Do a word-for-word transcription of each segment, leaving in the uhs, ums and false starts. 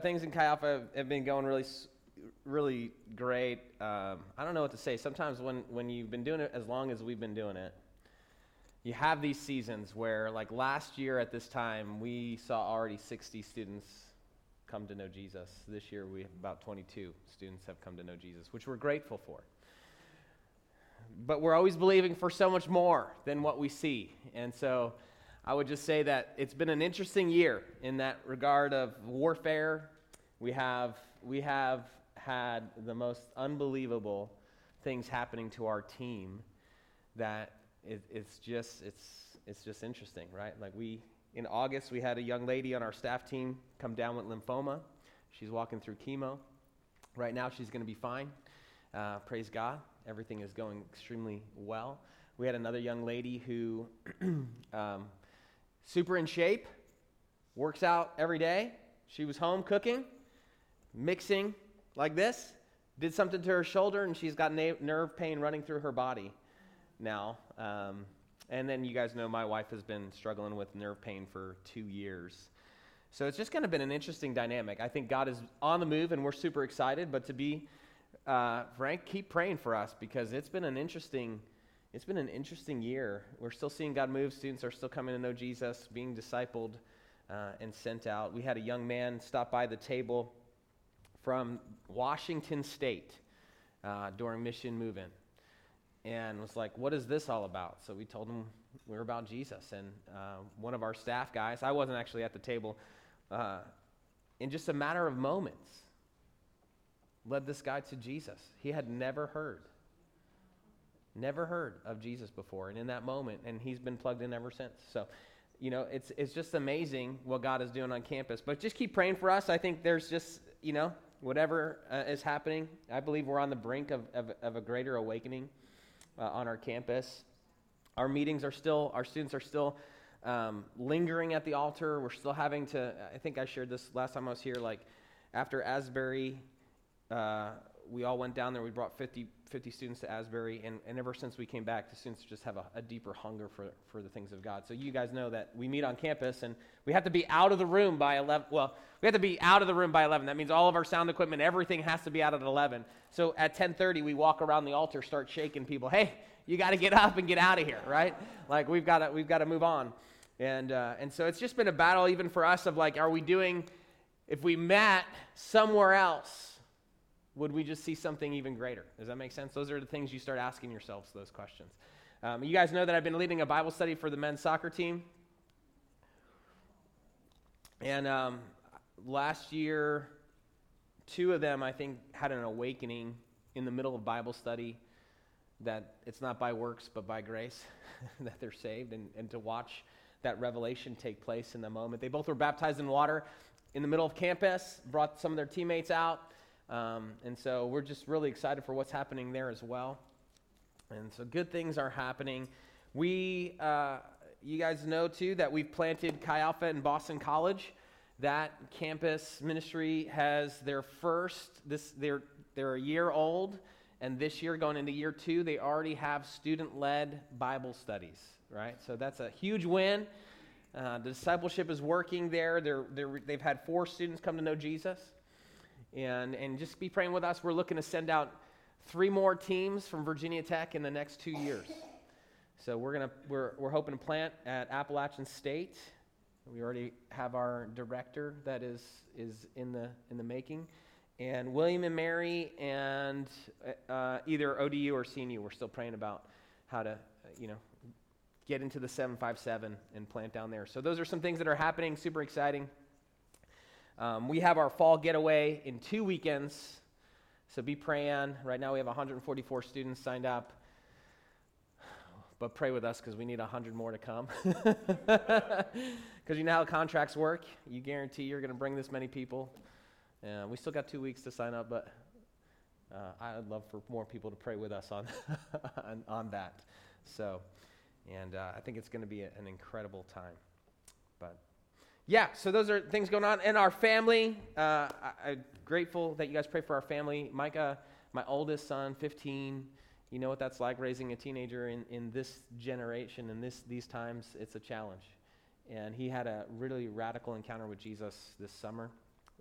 Things in Chi Alpha have, have been going really, s- really great. Um, I don't know what to say. Sometimes when, when you've been doing it as long as we've been doing it, you have these seasons where, like last year at this time, we saw already sixty students come to know Jesus. This year, we have about twenty-two students have come to know Jesus, which we're grateful for. But we're always believing for so much more than what we see. And so I would just say that it's been an interesting year in that regard of warfare. We have we have had the most unbelievable things happening to our team that it, it's just it's it's just interesting, right? Like we in August we had a young lady on our staff team come down with lymphoma. She's walking through chemo. Right now she's going to be fine. Uh, praise God. Everything is going extremely well. We had another young lady who um, super in shape, works out every day. She was home cooking, mixing like this, did something to her shoulder, and she's got na- nerve pain running through her body now. Um, and then you guys know my wife has been struggling with nerve pain for two years. So it's just kind of been an interesting dynamic. I think God is on the move, and we're super excited. But to be uh, frank, keep praying for us because it's been an interesting It's been an interesting year. We're still seeing God move. Students are still coming to know Jesus, being discipled uh, and sent out. We had a young man stop by the table from Washington State uh, during Mission Move-In and was like, what is this all about? So we told him we were about Jesus. And uh, one of our staff guys, I wasn't actually at the table, uh, in just a matter of moments, led this guy to Jesus. He had never heard Never heard of Jesus before, and in that moment, and he's been plugged in ever since. So, you know, it's it's just amazing what God is doing on campus. But just keep praying for us. I think there's just, you know, whatever uh, is happening, I believe we're on the brink of, of, of a greater awakening uh, on our campus. Our meetings are still, our students are still um, lingering at the altar. We're still having to, I think I shared this last time I was here, like after Asbury, uh, we all went down there. We brought fifty, fifty students to Asbury, and, and ever since we came back, the students just have a, a deeper hunger for, for the things of God. So you guys know that we meet on campus, and we have to be out of the room by eleven. Well, we have to be out of the room by eleven. That means all of our sound equipment, everything has to be out at eleven. So at ten thirty, we walk around the altar, start shaking people. Hey, you got to get up and get out of here, right? Like we've got to we've got to move on, and uh, and so it's just been a battle even for us of like, are we doing? If we met somewhere else, would we just see something even greater? Does that make sense? Those are the things you start asking yourselves, those questions. Um, you guys know that I've been leading a Bible study for the men's soccer team. And um, last year, two of them, I think, had an awakening in the middle of Bible study that it's not by works but by grace that they're saved, and, and to watch that revelation take place in the moment. They both were baptized in water in the middle of campus, brought some of their teammates out. Um, and so we're just really excited for what's happening there as well. And so good things are happening. We, uh, you guys know too that we've planted Chi Alpha in Boston College. That campus ministry has their first, this they're they're a year old, and this year going into year two, they already have student-led Bible studies, right? So that's a huge win. Uh, the discipleship is working there. They're, they're, they've had four students come to know Jesus. And and just be praying with us. We're looking to send out three more teams from Virginia Tech in the next two years. So we're gonna we're we're hoping to plant at Appalachian State. We already have our director that is is in the in the making, and William and Mary, and uh, either O D U or C N U. We're still praying about how to uh, you know get into the seven five seven and plant down there. So those are some things that are happening. Super exciting. Um, we have our fall getaway in two weekends, so be praying. Right now we have one hundred forty-four students signed up, but pray with us because we need one hundred more to come. Because you know how contracts work. You guarantee you're going to bring this many people. Uh, we still got two weeks to sign up, but uh, I'd love for more people to pray with us on on, on that. So, and uh, I think it's going to be a, an incredible time. But yeah, so those are things going on. And our family, uh, I, I'm grateful that you guys pray for our family. Micah, my oldest son, fifteen, you know what that's like, raising a teenager in, in this generation, in this these times. It's a challenge. And he had a really radical encounter with Jesus this summer.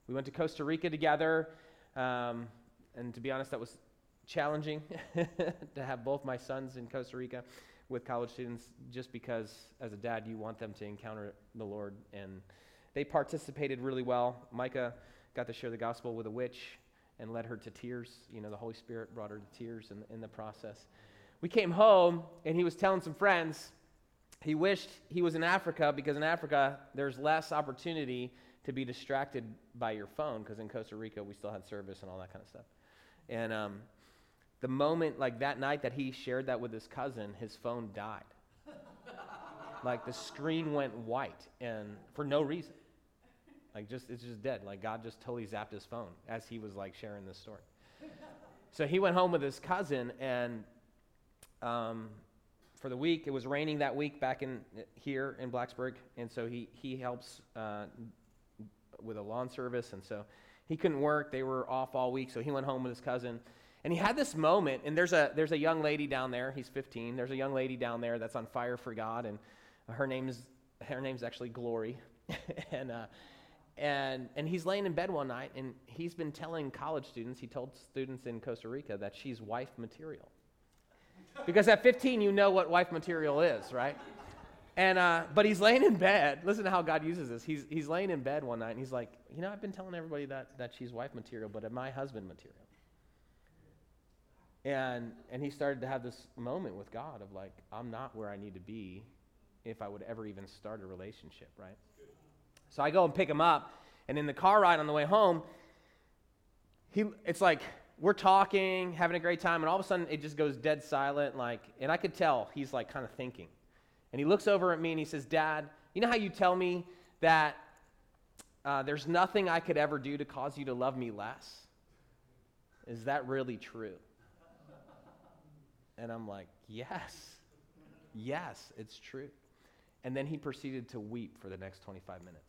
we went to Costa Rica together, um, and to be honest, that was challenging to have both my sons in Costa Rica with college students, just because as a dad you want them to encounter the Lord, and they participated really well. Micah got to share the gospel with a witch and led her to tears. You know, the Holy Spirit brought her to tears in, in the process. We came home, and he was telling some friends he wished he was in Africa, because in Africa there's less opportunity to be distracted by your phone, because in Costa Rica we still had service and all that kind of stuff. And um, the moment, like that night that he shared that with his cousin, his phone died. Like the screen went white, and for no reason. Like just, it's just dead. Like God just totally zapped his phone as he was like sharing this story. So he went home with his cousin, and um, for the week, it was raining that week back in here in Blacksburg, and so he he helps uh, with a lawn service, and so he couldn't work. They were off all week, so he went home with his cousin, and he had this moment. And there's a there's a young lady down there. He's fifteen. There's a young lady down there that's on fire for God, and her name's her name's actually Glory, and. Uh, And and he's laying in bed one night, and he's been telling college students, he told students in Costa Rica that she's wife material. Because at fifteen, you know what wife material is, right? And uh, but he's laying in bed. Listen to how God uses this. He's he's laying in bed one night, and he's like, you know, I've been telling everybody that, that she's wife material, but am I husband material? And and he started to have this moment with God of like, I'm not where I need to be if I would ever even start a relationship, right? So I go and pick him up, and in the car ride on the way home, he it's like we're talking, having a great time, and all of a sudden it just goes dead silent, like, and I could tell he's like kind of thinking. And he looks over at me and he says, Dad, you know how you tell me that uh, there's nothing I could ever do to cause you to love me less? Is that really true? And I'm like, yes, yes, it's true. And then he proceeded to weep for the next twenty-five minutes.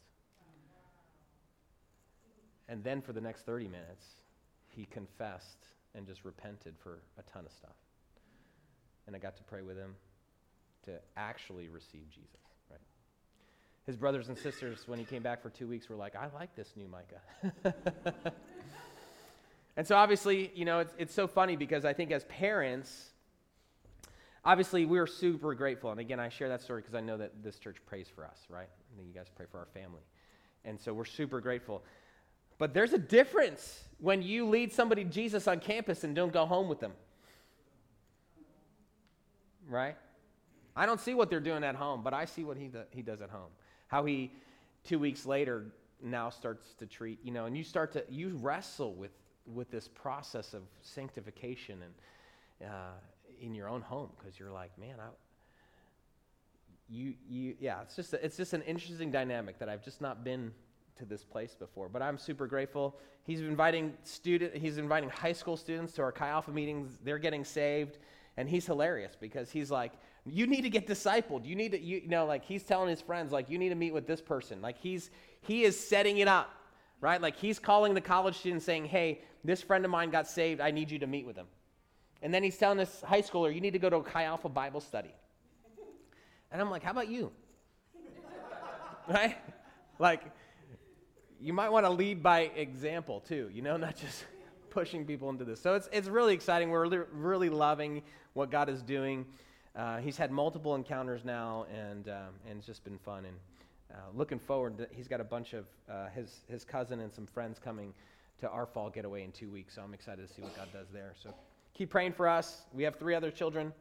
And then for the next thirty minutes, he confessed and just repented for a ton of stuff. And I got to pray with him to actually receive Jesus, right? His brothers and sisters, when he came back for two weeks, were like, I like this new Micah. And so obviously, you know, it's, it's so funny because I think as parents, obviously we're super grateful. And again, I share that story because I know that this church prays for us, right? And then you guys pray for our family. And so we're super grateful. But there's a difference when you lead somebody to Jesus on campus and don't go home with them. Right? I don't see what they're doing at home, but I see what he do, he does at home. How he, two weeks later, now starts to treat, you know, and you start to, you wrestle with, with this process of sanctification and uh, in your own home, because you're like, man, I, you, you, yeah, it's just, a, it's just an interesting dynamic that I've just not been to this place before, but I'm super grateful. He's inviting student, he's inviting high school students to our Chi Alpha meetings. They're getting saved, and he's hilarious because he's like, you need to get discipled. You need to, you, you know, like he's telling his friends, like, you need to meet with this person. Like he's, he is setting it up, right? Like he's calling the college students saying, hey, this friend of mine got saved. I need you to meet with him. And then he's telling this high schooler, you need to go to a Chi Alpha Bible study. And I'm like, how about you? Right? Like, you might want to lead by example too, you know, not just pushing people into this. So it's it's really exciting. We're really, really loving what God is doing. Uh, he's had multiple encounters now, and um, and it's just been fun. And uh, looking forward, to, he's got a bunch of uh, his his cousin and some friends coming to our fall getaway in two weeks. So I'm excited to see what God does there. So keep praying for us. We have three other children.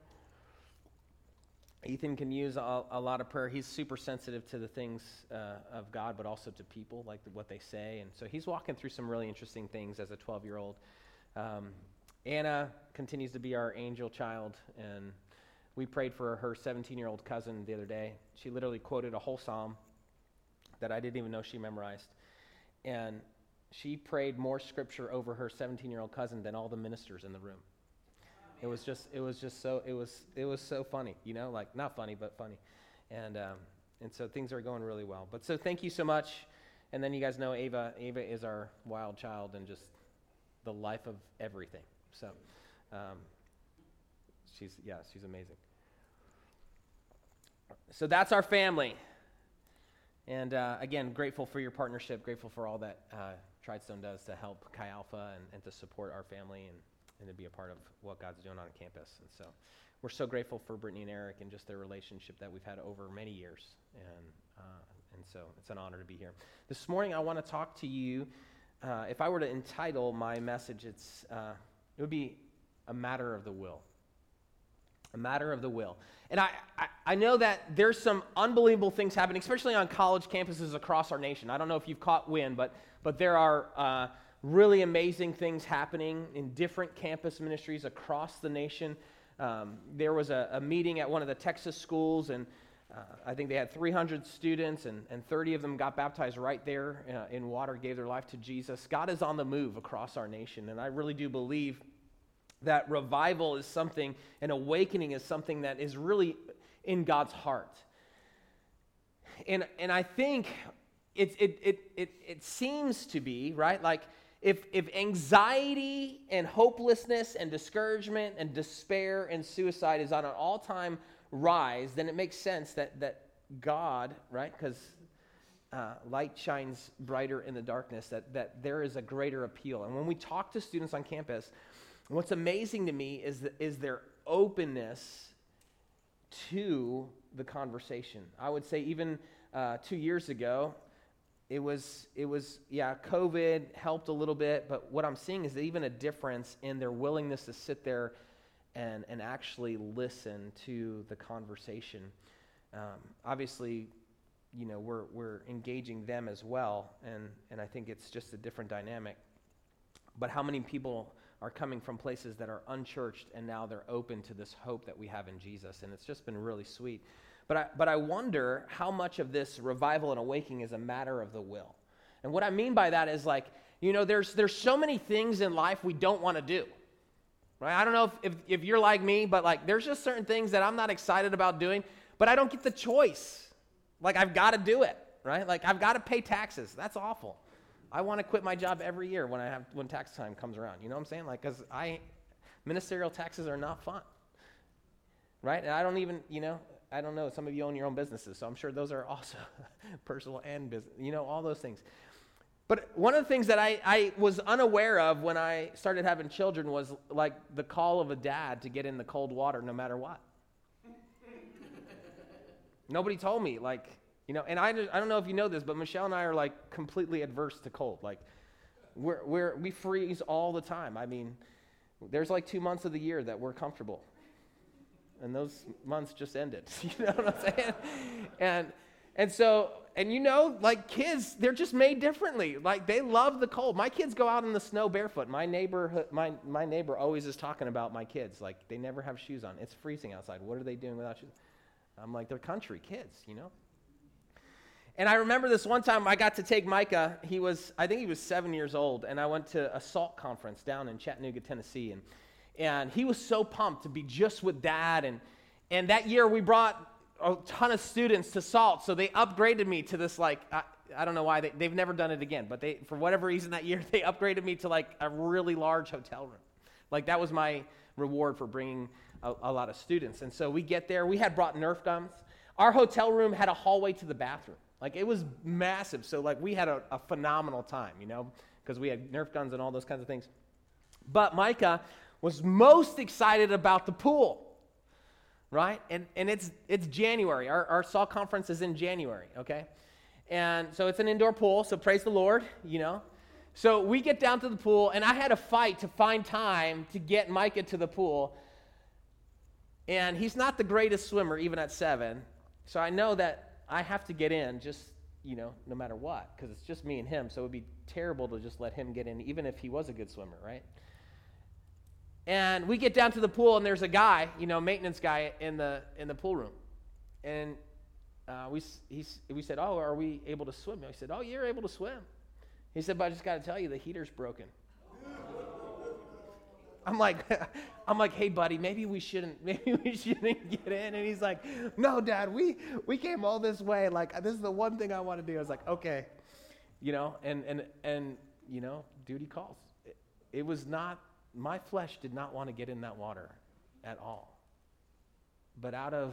Ethan can use a, a lot of prayer. He's super sensitive to the things uh, of God, but also to people, like the, what they say. And so he's walking through some really interesting things as a twelve-year-old. Um, Anna continues to be our angel child, and we prayed for her seventeen-year-old cousin the other day. She literally quoted a whole psalm that I didn't even know she memorized. And she prayed more scripture over her seventeen-year-old cousin than all the ministers in the room. It was just, it was just so, it was, it was so funny, you know, like not funny, but funny. And, um, and so things are going really well. But so thank you so much. And then you guys know Ava, Ava is our wild child and just the life of everything. So, um, she's, yeah, she's amazing. So that's our family. And, uh, again, grateful for your partnership, grateful for all that, uh, Tridestone does to help Chi Alpha and, and to support our family and, and to be a part of what God's doing on campus. And so we're so grateful for Brittany and Eric and just their relationship that we've had over many years. And uh, and so it's an honor to be here. This morning I want to talk to you. Uh, if I were to entitle my message, it's uh, it would be a matter of the will. A matter of the will. And I, I, I know that there's some unbelievable things happening, especially on college campuses across our nation. I don't know if you've caught wind, but but there are uh, really amazing things happening in different campus ministries across the nation. Um, there was a, a meeting at one of the Texas schools, and uh, I think they had three hundred students, and, and thirty of them got baptized right there uh, in water, gave their life to Jesus. God is on the move across our nation, and I really do believe that revival is something, and awakening is something that is really in God's heart. And and I think it it it it, it seems to be, right? Like if if anxiety and hopelessness and discouragement and despair and suicide is on an all-time rise, then it makes sense that that God, right? Because uh, light shines brighter in the darkness, that that there is a greater appeal. And when we talk to students on campus, what's amazing to me is the, is their openness to the conversation. I would say even uh, two years ago, it was, it was yeah, COVID helped a little bit, but what I'm seeing is even a difference in their willingness to sit there and, and actually listen to the conversation. Um, obviously, you know, we're, we're engaging them as well, and, and I think it's just a different dynamic. But how many people are coming from places that are unchurched, and now they're open to this hope that we have in Jesus, and it's just been really sweet. But I, but I wonder how much of this revival and awakening is a matter of the will. And what I mean by that is, like, you know, there's there's so many things in life we don't want to do, right? I don't know if, if, if you're like me, but like there's just certain things that I'm not excited about doing, but I don't get the choice. Like I've got to do it, right? Like I've got to pay taxes. That's awful. I want to quit my job every year when I have when tax time comes around. You know what I'm saying? Like, because I, ministerial taxes are not fun, right? And I don't even, you know, I don't know. Some of you own your own businesses, so I'm sure those are also personal and business. You know, all those things. But one of the things that I, I was unaware of when I started having children was like the call of a dad to get in the cold water no matter what. Nobody told me, like. You know, and I, I don't know if you know this, but Michelle and I are like completely adverse to cold. Like, we're, we're, we freeze all the time. I mean, there's like two months of the year that we're comfortable. And those months just ended. You know what I'm saying? And, and so, and you know, like kids, they're just made differently. Like, they love the cold. My kids go out in the snow barefoot. My neighbor, my, my neighbor always is talking about my kids. Like, they never have shoes on. It's freezing outside. What are they doing without shoes? I'm like, they're country kids, you know? And I remember this one time I got to take Micah. He was, I think he was seven years old, and I went to a SALT conference down in Chattanooga, Tennessee, and and he was so pumped to be just with Dad. And and that year we brought a ton of students to SALT, so they upgraded me to this like I, I don't know why they they've never done it again, but they for whatever reason that year they upgraded me to like a really large hotel room. Like that was my reward for bringing a, a lot of students. And so we get there. We had brought Nerf guns. Our hotel room had a hallway to the bathroom. Like, it was massive. So, like, we had a, a phenomenal time, you know, because we had Nerf guns and all those kinds of things. But Micah was most excited about the pool, right? And and it's it's January. Our, our SALT conference is in January, okay? And so it's an indoor pool, so praise the Lord, you know. So we get down to the pool, and I had a fight to find time to get Micah to the pool. And he's not the greatest swimmer, even at seven. So I know that I have to get in just, you know, no matter what, because it's just me and him, so it would be terrible to just let him get in, even if he was a good swimmer, right? And we get down to the pool, and there's a guy, you know, maintenance guy in the in the pool room. And uh, we he's, we said, oh, are we able to swim? He said, oh, you're able to swim. He said, but I just got to tell you, the heater's broken. I'm like, I'm like, hey, buddy, maybe we shouldn't, maybe we shouldn't get in. And he's like, no, Dad, we we came all this way. Like, this is the one thing I want to do. I was like, okay, you know, and and and you know, duty calls. It, it was not, my flesh did not want to get in that water at all. But out of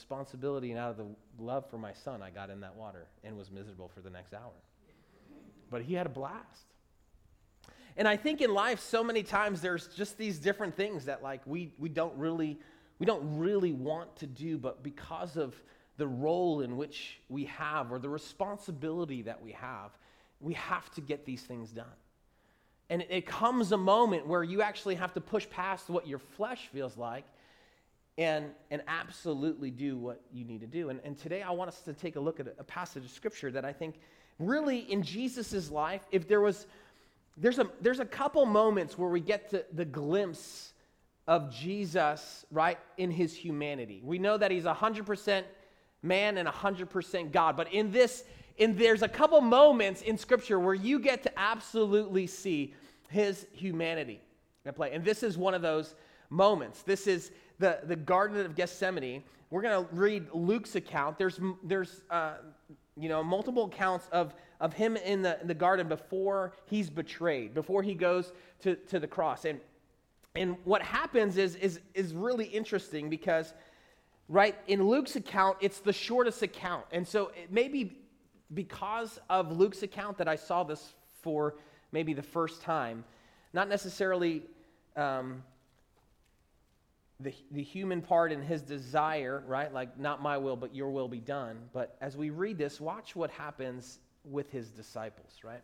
responsibility and out of the love for my son, I got in that water and was miserable for the next hour. but he had a blast. And I think in life, so many times there's just these different things that like we we don't really we don't really want to do, but because of the role in which we have or the responsibility that we have, we have to get these things done. And it, it comes a moment where you actually have to push past what your flesh feels like and, and absolutely do what you need to do. And, and today I want us to take a look at a, a passage of Scripture that I think really in Jesus' life, if there was, there's a, there's a couple moments where we get to the glimpse of Jesus, right, in his humanity. We know that he's one hundred percent man and one hundred percent God. But in this, in there's a couple moments in Scripture where you get to absolutely see his humanity at play. And this is one of those moments. This is the, the Garden of Gethsemane. We're going to read Luke's account. There's, there's uh, you know, multiple accounts of, of him in the, in the garden before he's betrayed, before he goes to, to the cross. And, and what happens is, is, is really interesting because right, in Luke's account, it's the shortest account. And so it may be because of Luke's account that I saw this for maybe the first time. Not necessarily um, the, the human part and his desire, right? Like, not my will, but your will be done. But as we read this, watch what happens with his disciples, right?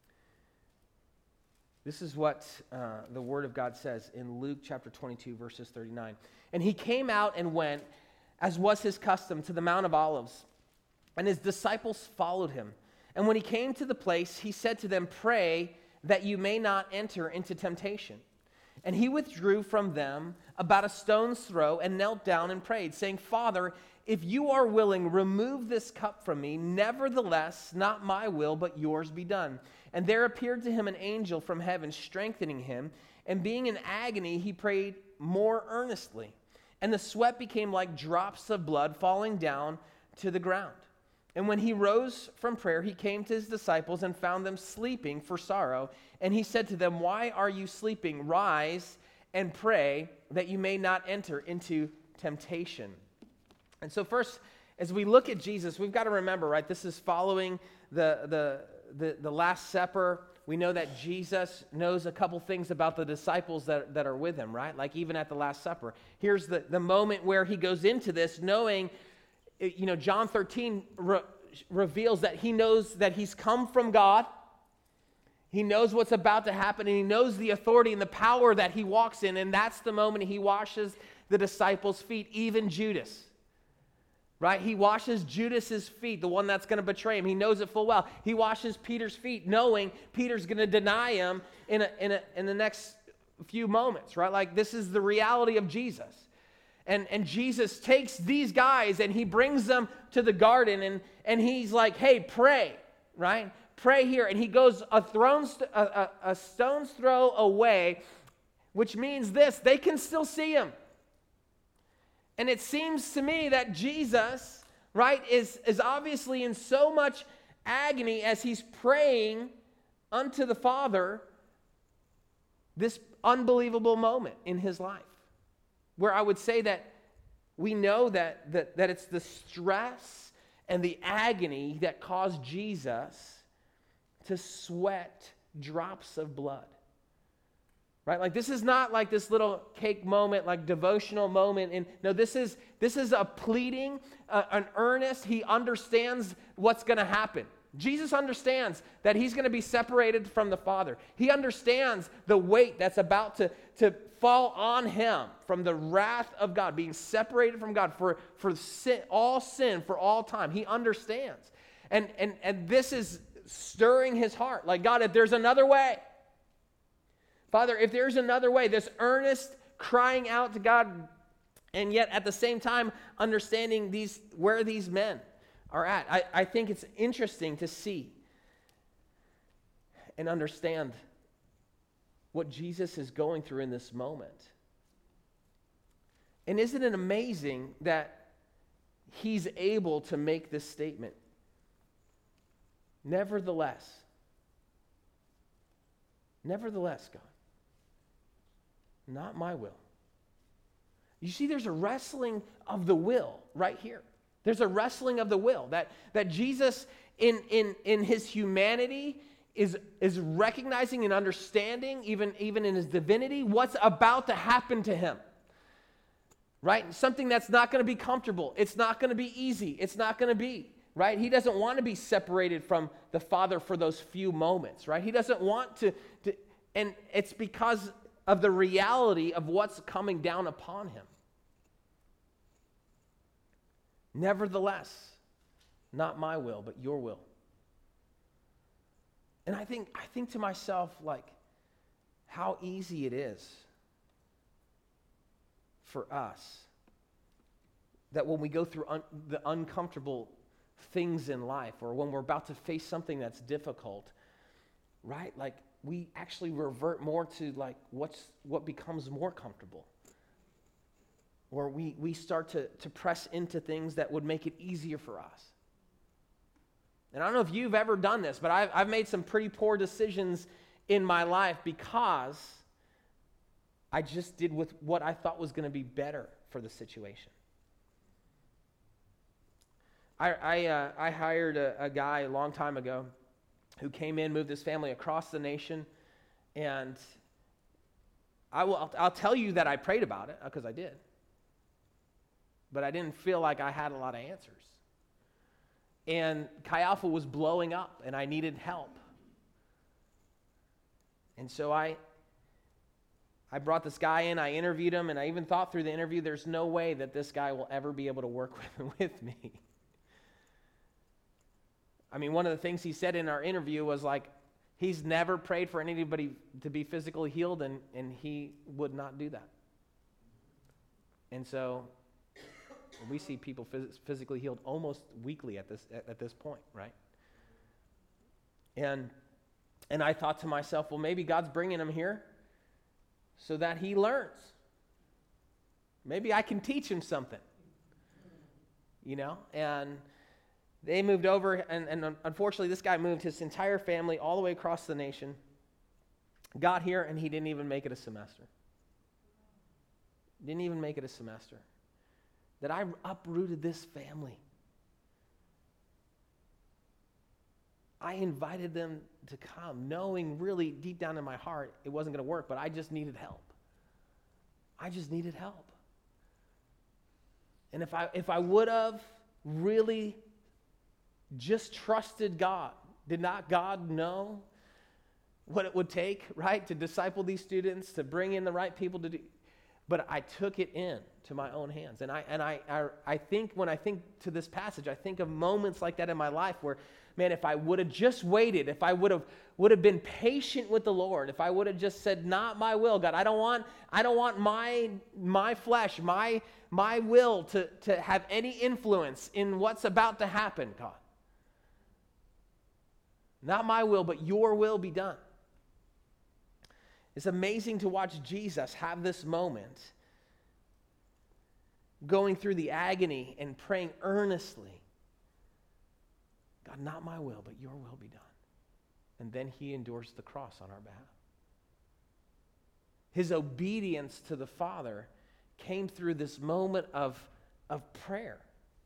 This is what uh, the Word of God says in Luke chapter twenty-two, verses thirty-nine. And he came out and went, as was his custom, to the Mount of Olives, and his disciples followed him. And when he came to the place, he said to them, "Pray that you may not enter into temptation." And he withdrew from them about a stone's throw and knelt down and prayed, saying, "Father, if you are willing, remove this cup from me. Nevertheless, not my will, but yours be done." And there appeared to him an angel from heaven, strengthening him. And being in agony, he prayed more earnestly. And the sweat became like drops of blood falling down to the ground. And when he rose from prayer, he came to his disciples and found them sleeping for sorrow. And he said to them, "Why are you sleeping? Rise and pray that you may not enter into temptation." And so first, as we look at Jesus, we've got to remember, right, this is following the, the, the, the Last Supper. We know that Jesus knows a couple things about the disciples that, that are with him, right? Like even at the Last Supper. Here's the, the moment where he goes into this knowing, you know, John thirteen re- reveals that he knows that he's come from God. He knows what's about to happen, and he knows the authority and the power that he walks in, and that's the moment he washes the disciples' feet, even Judas. Right? He washes Judas's feet, the one that's going to betray him. He knows it full well. He washes Peter's feet, knowing Peter's going to deny him in a, in a, in the next few moments, right? Like this is the reality of Jesus. And, and Jesus takes these guys and he brings them to the garden and, and he's like, "Hey, pray," right? Pray here. And he goes a, throne's, a, a, a stone's throw away, which means this, they can still see him. And it seems to me that Jesus, right, is, is obviously in so much agony as he's praying unto the Father, this unbelievable moment in his life, where I would say that we know that, that, that it's the stress and the agony that caused Jesus to sweat drops of blood. Right? Like this is not like this little cake moment, like devotional moment. And no, this is this is a pleading, uh, an earnest. He understands what's going to happen. Jesus understands that he's going to be separated from the Father. He understands the weight that's about to, to fall on him from the wrath of God, being separated from God for, for sin, all sin for all time. He understands. And, and, and this is stirring his heart. Like, God, if there's another way, Father, if there's another way, this earnest crying out to God, and yet at the same time understanding these where these men are at. I, I think it's interesting to see and understand what Jesus is going through in this moment. And isn't it amazing that he's able to make this statement? Nevertheless, nevertheless, God, not my will. You see, there's a wrestling of the will right here. There's a wrestling of the will that, that Jesus, in, in, in his humanity, is, is recognizing and understanding, even, even in his divinity, what's about to happen to him. Right? Something that's not going to be comfortable. It's not going to be easy. It's not going to be, right? He doesn't want to be separated from the Father for those few moments, right? He doesn't want to, to and it's because of the reality of what's coming down upon him. Nevertheless, not my will, but your will. And I think, I think to myself, like, how easy it is for us that when we go through un- the uncomfortable things in life, or when we're about to face something that's difficult, right? Like, we actually revert more to like what's what becomes more comfortable. Or we, we start to, to press into things that would make it easier for us. And I don't know if you've ever done this, but I've, I've made some pretty poor decisions in my life because I just did with what I thought was going to be better for the situation. I I, uh, I hired a, a guy a long time ago who came in, moved his family across the nation, and I will I'll, I'll tell you that I prayed about it because I did. But I didn't feel like I had a lot of answers. And Chi Alpha was blowing up, and I needed help. And so I, I brought this guy in, I interviewed him, and I even thought through the interview, there's no way that this guy will ever be able to work with, with me. I mean, one of the things he said in our interview was like, he's never prayed for anybody to be physically healed, and, and he would not do that. And so we see people phys- physically healed almost weekly at this at, at this point, right? And and I thought to myself, well, maybe God's bringing him here so that he learns. Maybe I can teach him something, you know? And they moved over, and, and unfortunately, this guy moved his entire family all the way across the nation, got here, and he didn't even make it a semester. Didn't even make it a semester. That I uprooted this family. I invited them to come, knowing really deep down in my heart it wasn't going to work, but I just needed help. I just needed help. And if I if I would have really just trusted God, did not God know what it would take, right, to disciple these students, to bring in the right people to do? But I took it in to my own hands. And I and I, I I think when I think to this passage, I think of moments like that in my life where, man, if I would have just waited, if I would have would have been patient with the Lord, if I would have just said, not my will, God, I don't want I don't want my my flesh, my my will to, to have any influence in what's about to happen, God. Not my will, but your will be done. It's amazing to watch Jesus have this moment, going through the agony and praying earnestly, God, not my will, but your will be done. And then he endures the cross on our behalf. His obedience to the Father came through this moment of, of prayer.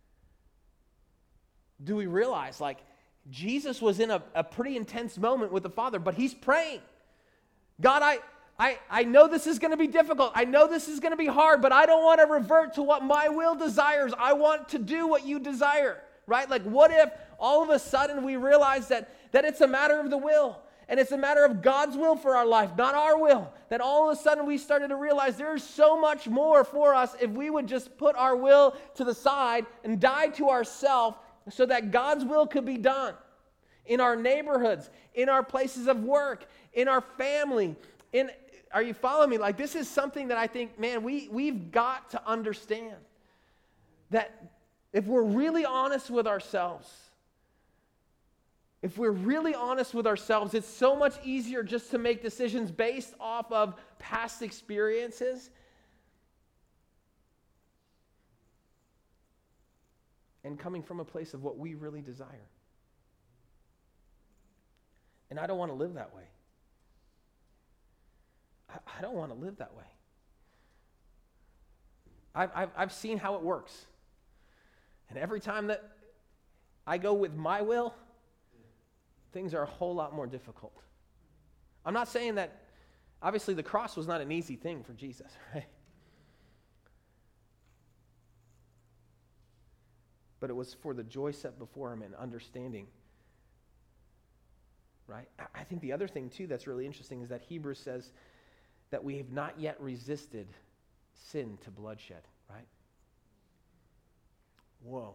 Do we realize, like, Jesus was in a, a pretty intense moment with the Father, but he's praying. God, I, I, I know this is going to be difficult. I know this is going to be hard, but I don't want to revert to what my will desires. I want to do what you desire, right? Like, what if all of a sudden we realize that, that it's a matter of the will, and it's a matter of God's will for our life, not our will? That all of a sudden we started to realize there's so much more for us if we would just put our will to the side and die to ourselves so that God's will could be done. In our neighborhoods, in our places of work, in our family. In, are you following me? Like, this is something that I think, man, we, we've got to understand. That if we're really honest with ourselves, if we're really honest with ourselves, it's so much easier just to make decisions based off of past experiences and coming from a place of what we really desire. And I don't want to live that way. I, I don't want to live that way. I've, I've, I've seen how it works. And every time that I go with my will, things are a whole lot more difficult. I'm not saying that, obviously the cross was not an easy thing for Jesus, right? But it was for the joy set before him and understanding, right? I think the other thing, too, that's really interesting is that Hebrews says that we have not yet resisted sin to bloodshed, right? Whoa.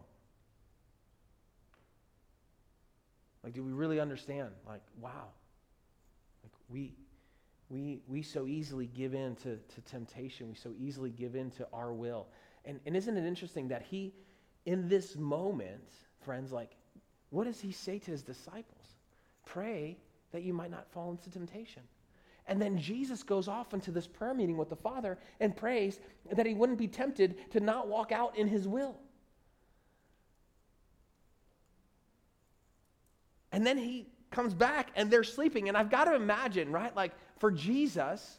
Like, do we really understand? Like, wow. Like, we we we so easily give in to, to temptation. We so easily give in to our will. And, and isn't it interesting that he, in this moment, friends, like, what does he say to his disciples? Pray that you might not fall into temptation. And then Jesus goes off into this prayer meeting with the Father and prays that he wouldn't be tempted to not walk out in his will. And then he comes back and they're sleeping. And I've got to imagine, right? Like for Jesus,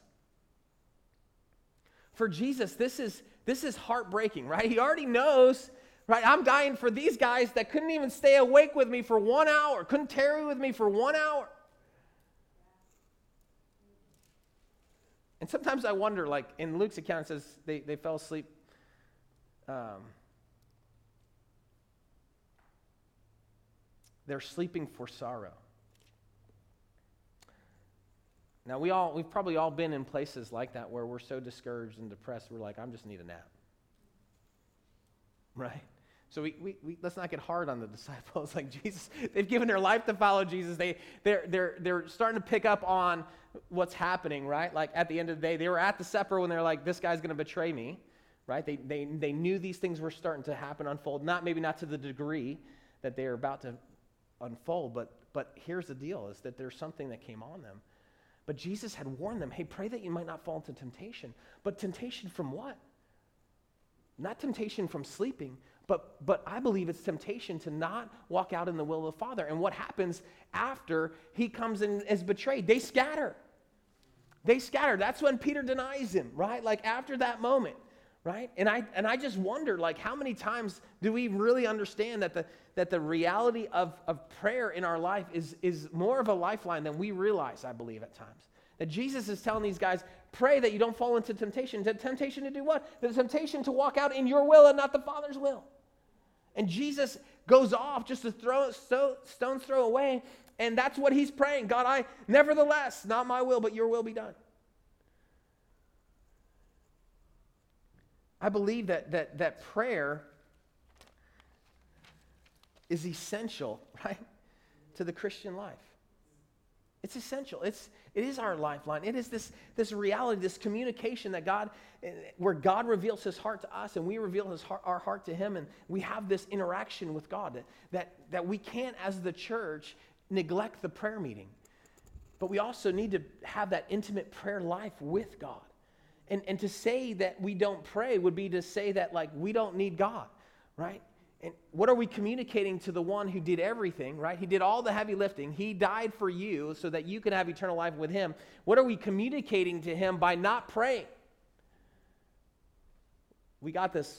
for Jesus, this is this is heartbreaking, right? He already knows, right? I'm dying for these guys that couldn't even stay awake with me for one hour, couldn't tarry with me for one hour. And sometimes I wonder, like in Luke's account, it says they, they fell asleep. Um, they're sleeping for sorrow. Now, we all, we've probably all been in places like that where we're so discouraged and depressed, we're like, I just need a nap. Right? So we, we, we let's not get hard on the disciples. Like Jesus, they've given their life to follow Jesus. They, they're, they're, they're starting to pick up on what's happening, right? Like at the end of the day, they were at the supper when they're like, this guy's going to betray me, right? They, they, they knew these things were starting to happen, unfold. Not maybe not to the degree that they are about to unfold, but, but here's the deal, is that there's something that came on them. But Jesus had warned them, hey, pray that you might not fall into temptation. But temptation from what? Not temptation from sleeping, but, but I believe it's temptation to not walk out in the will of the Father. And what happens after he comes and is betrayed? They scatter. They scatter. That's when Peter denies him, right? Like after that moment, right? And I and I just wonder, like, how many times do we really understand that the that the reality of, of prayer in our life is, is more of a lifeline than we realize, I believe, at times. That Jesus is telling these guys, pray that you don't fall into temptation. The temptation to do what? The temptation to walk out in your will and not the Father's will. And Jesus goes off just to throw so, stone's throw away, and that's what he's praying. God, I, nevertheless, not my will, but your will be done. I believe that that that prayer is essential, right, to the Christian life. It's essential. It's it is our lifeline. It is this this reality, this communication that God, where God reveals his heart to us and we reveal his heart, our heart to him, and we have this interaction with God that, that that we can't, as the church, neglect the prayer meeting. But we also need to have that intimate prayer life with God. And and to say that we don't pray would be to say that, like, we don't need God, right? And what are we communicating to the one who did everything, right? He did all the heavy lifting. He died for you so that you can have eternal life with him. What are we communicating to him by not praying? We got this.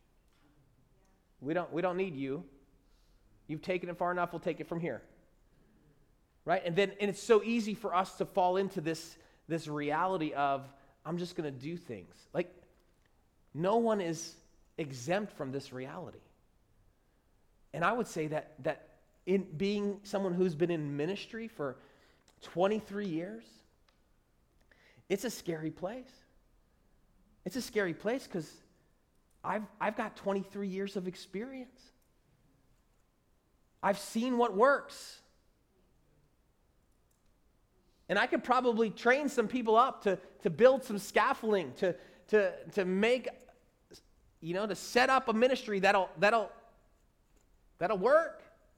We don't, we don't need you. You've taken it far enough, we'll take it from here. Right? And then and it's so easy for us to fall into this, this reality of, I'm just going to do things. Like, no one is exempt from this reality. And I would say that that in being someone who's been in ministry for twenty-three years, it's a scary place. It's a scary place because I've I've got twenty-three years of experience. I've seen what works. And I could probably train some people up to, to build some scaffolding, to, to, to make, you know, to set up a ministry that'll that'll that'll work.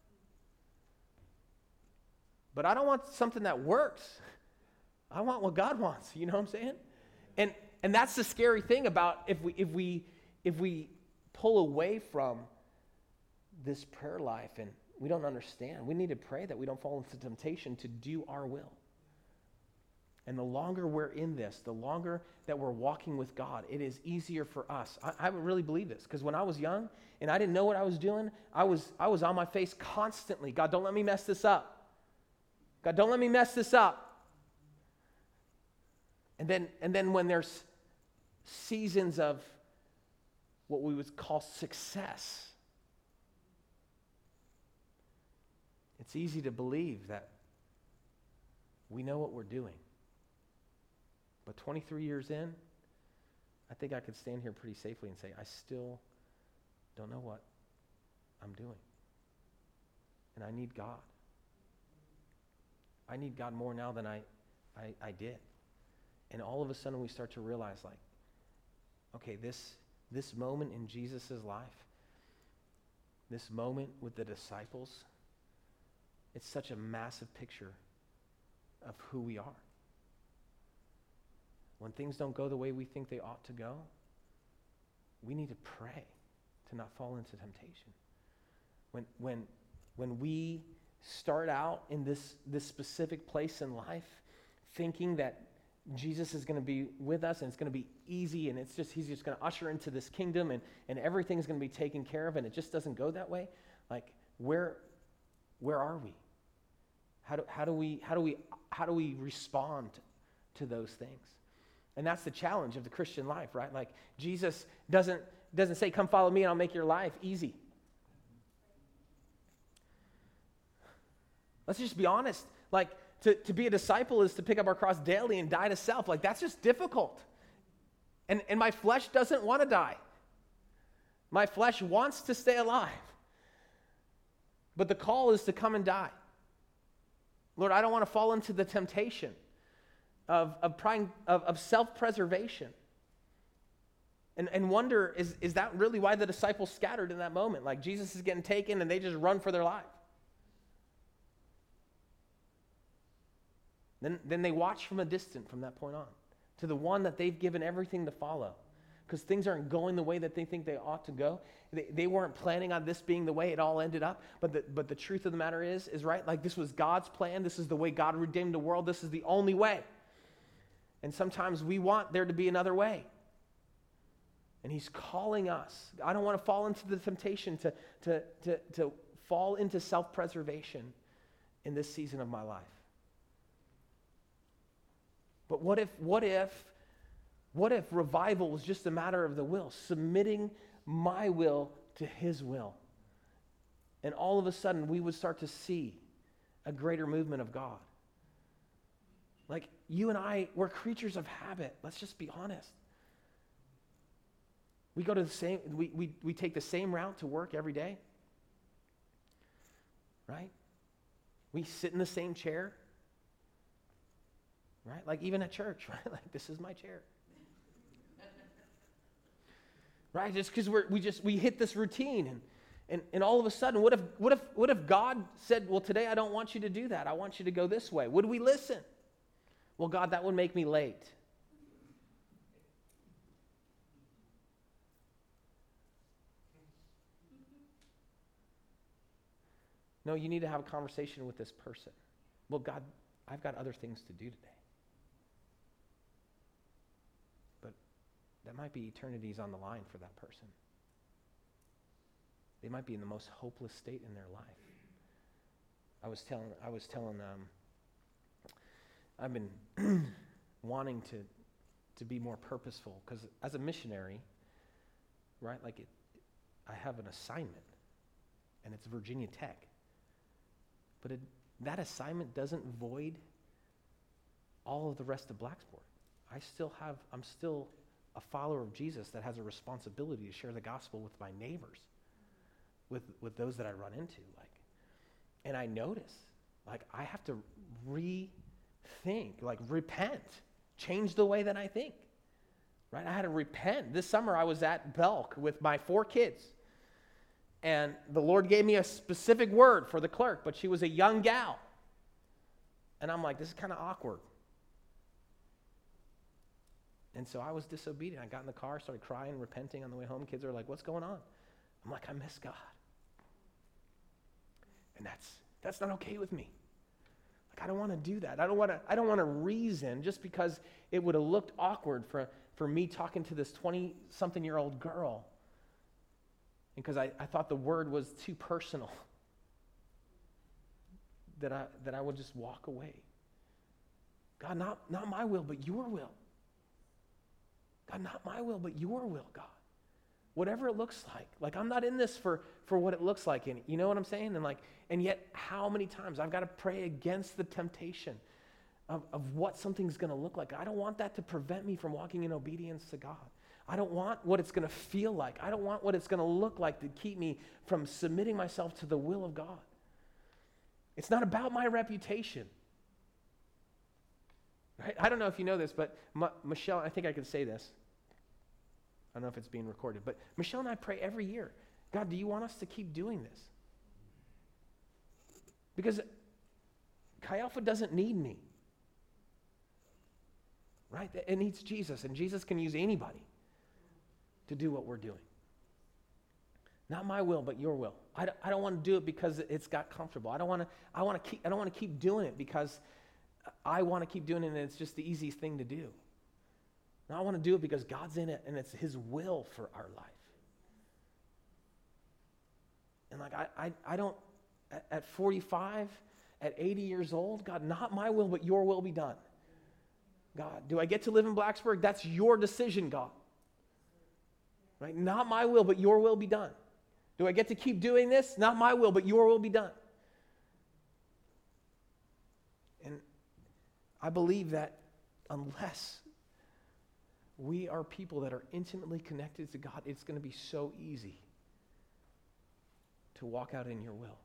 But I don't want something that works. I want what God wants, you know what I'm saying? And and that's the scary thing about if we if we if we pull away from this prayer life and we don't understand. We need to pray that we don't fall into temptation to do our will. And the longer we're in this, the longer that we're walking with God, it is easier for us. I, I really believe this, because when I was young and I didn't know what I was doing, I was I was on my face constantly. God, don't let me mess this up. God, don't let me mess this up. And then, and then when there's seasons of what we would call success, it's easy to believe that we know what we're doing. But twenty-three years in, I think I could stand here pretty safely and say, I still don't know what I'm doing. And I need God. I need God more now than I, I, I did. And all of a sudden we start to realize, like, okay, this, this moment in Jesus' life, this moment with the disciples, it's such a massive picture of who we are. When things don't go the way we think they ought to go, we need to pray to not fall into temptation. When, when, when we start out in this, this specific place in life, thinking that Jesus is going to be with us and it's going to be easy and it's just he's just going to usher into this kingdom and, and everything's going to be taken care of, and it just doesn't go that way, like where where are we? How do how do we how do we how do we respond to those things? And that's the challenge of the Christian life, right? Like Jesus doesn't doesn't say, come follow me and I'll make your life easy. Let's just be honest. Like to, to be a disciple is to pick up our cross daily and die to self. Like that's just difficult. And, and my flesh doesn't want to die. My flesh wants to stay alive. But the call is to come and die. Lord, I don't want to fall into the temptation of, of, trying, of, of self-preservation. And, and wonder, is, is that really why the disciples scattered in that moment? Like Jesus is getting taken and they just run for their life. Then, then they watch from a distance from that point on to the one that they've given everything to follow. Because things aren't going the way that they think they ought to go. They, they weren't planning on this being the way it all ended up. But the, but the truth of the matter is, is right, like this was God's plan. This is the way God redeemed the world. This is the only way. And sometimes we want there to be another way. And he's calling us. I don't want to fall into the temptation to, to, to, to fall into self-preservation in this season of my life. But what if, what if, what if revival was just a matter of the will, submitting my will to his will? And all of a sudden we would start to see a greater movement of God. Like you and I, we're creatures of habit. Let's just be honest. We go to the same, we, we, we take the same route to work every day. Right? We sit in the same chair. Right? Like even at church, right? Like this is my chair. Right? Just because we're we just we hit this routine and, and and all of a sudden, what if what if what if God said, well, today I don't want you to do that. I want you to go this way. Would we listen? Well, God, that would make me late. No, you need to have a conversation with this person. Well, God, I've got other things to do today. That might be eternities on the line for that person. They might be in the most hopeless state in their life. I was telling, I was telling, um, I've been wanting to, to be more purposeful because as a missionary, right, like it, I have an assignment, and it's Virginia Tech. But it, that assignment doesn't void all of the rest of Blacksport. I still have, I'm still a follower of Jesus that has a responsibility to share the gospel with my neighbors, with, with those that I run into. Like, and I notice, like, I have to rethink, like, repent, change the way that I think, right? I had to repent. This summer I was at Belk with my four kids, and the Lord gave me a specific word for the clerk, but she was a young gal. And I'm like, this is kind of awkward. And so I was disobedient. I got in the car, started crying, repenting on the way home. Kids are like, what's going on? I'm like, I miss God. And that's that's not okay with me. Like, I don't want to do that. I don't want to I don't want to reason just because it would have looked awkward for, for me talking to this twenty-something-year-old girl. Because I, I thought the word was too personal. that I that I would just walk away. God, not, not my will, but your will. God, not my will, but your will, God. Whatever it looks like. Like, I'm not in this for, for what it looks like. And you know what I'm saying? And like, and yet how many times I've got to pray against the temptation of, of what something's going to look like. I don't want that to prevent me from walking in obedience to God. I don't want what it's going to feel like. I don't want what it's going to look like to keep me from submitting myself to the will of God. It's not about my reputation. Right? I don't know if you know this, but M- Michelle, I think I can say this. I don't know if it's being recorded, but Michelle and I pray every year, God, do you want us to keep doing this? Because Chi Alpha doesn't need me. Right? It needs Jesus, and Jesus can use anybody to do what we're doing. Not my will, but your will. I don't, I don't want to do it because it's got comfortable. I don't want to. I want to keep. I don't want to keep doing it because I want to keep doing it, and it's just the easiest thing to do. No, I want to do it because God's in it, and it's His will for our life. And like I, I, I don't. At, at forty-five, at eighty years old, God, not my will, but your will be done. God, do I get to live in Blacksburg? That's your decision, God. Right? Not my will, but your will be done. Do I get to keep doing this? Not my will, but your will be done. And I believe that unless we are people that are intimately connected to God, it's going to be so easy to walk out in your will.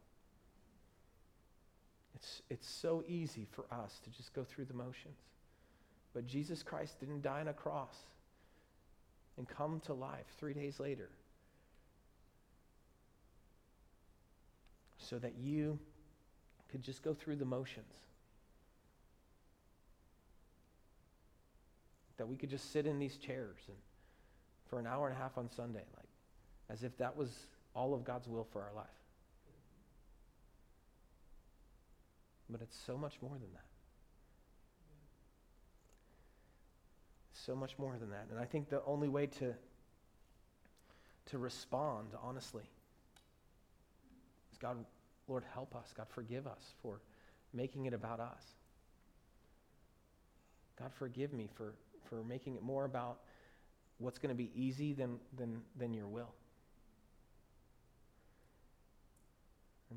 It's, it's so easy for us to just go through the motions. But Jesus Christ didn't die on a cross and come to life three days later so that you could just go through the motions. That we could just sit in these chairs and for an hour and a half on Sunday, like as if that was all of God's will for our life. But it's so much more than that. So much more than that. And I think the only way to, to respond, honestly, is God, Lord, help us. God, forgive us for making it about us. God, forgive me for, for making it more about what's going to be easy than, than, than your will.